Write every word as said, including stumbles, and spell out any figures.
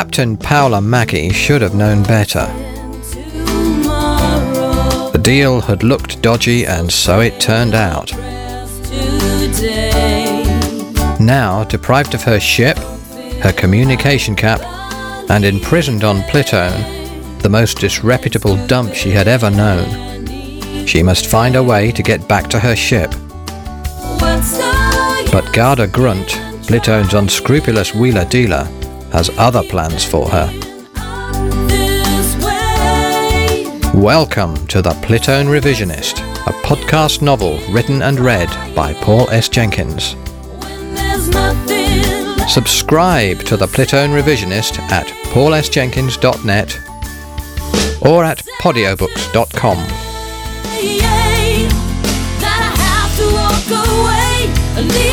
Captain Paola Mackie should have known better. The deal had looked dodgy, and so it turned out. Now, deprived of her ship, her communication cap, and imprisoned on Plutone, the most disreputable dump she had ever known, she must find a way to get back to her ship. But Garda Grunt, Plutone's unscrupulous wheeler-dealer, has other plans for her. Welcome to The Plutone Revisionist, a podcast novel written and read by Paul S. Jenkins. Subscribe to The Plutone Revisionist at paul s jenkins dot net or at podiobooks dot com. That I have to walk away.